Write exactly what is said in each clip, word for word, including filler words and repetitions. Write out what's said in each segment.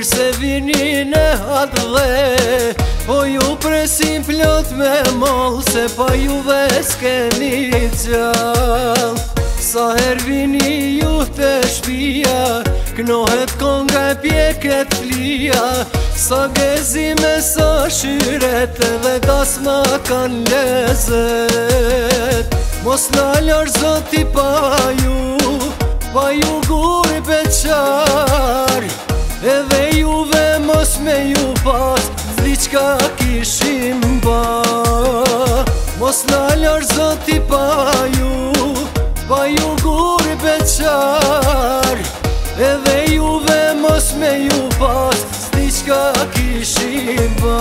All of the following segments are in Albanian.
Mirë se vini në hatë dhe po ju presim plot me mollë, se pa juve s'keni gjallë. Sa her vini ju të shpia, knohet konga e pjeket flia. Sa gezime, sa shyret edhe dasma kan lezet. Mos na lër Zoti pa ju, pa ju guri beqar. Edhe juve mos me ju pas, diçka kishim ba. Mos na lër Zoti pa ju, pa ju guri beqar. Edhe juve mos me ju pas, diçka kishim ba.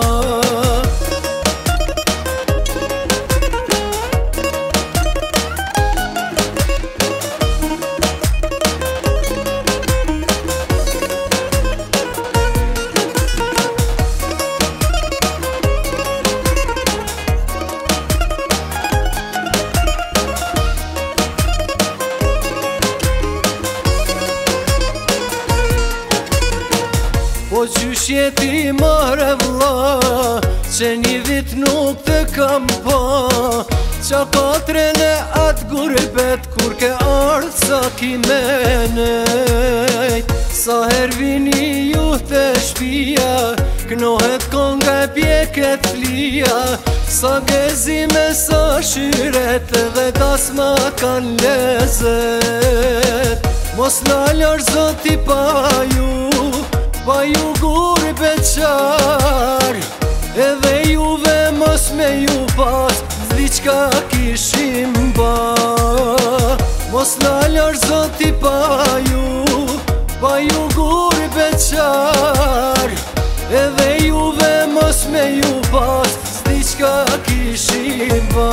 Po qysh jeti mare vlla, që një vit nuk të kam pa. Qa katren e atë gurbet, kur ke ardhë sa ki menejt. Sa her vini ju të shpia, knohet konga e pjeket flia. Sa gezime, sa shyret edhe dasma kan lezet. Mos na lër Zoti pa ju, pa ju guri beqar. Edhe juve mos me ju pas, diçka kishim ba. Mos na lër Zoti pa ju, pa ju guri beqar. Edhe juve mos me ju pas, diçka kishim ba.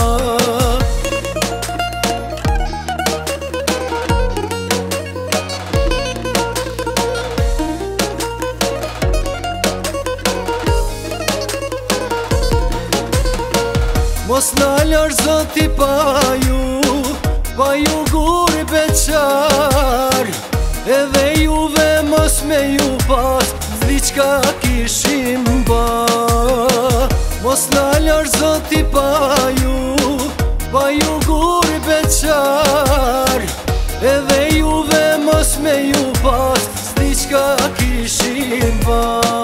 Mos na lër Zoti pa ju, pa ju guri beqar. Edhe juve mos me ju pas, diçka kishim ba. Mos na lër Zoti pa ju, pa ju guri beqar. Edhe juve mos me ju pas, diçka kishim ba.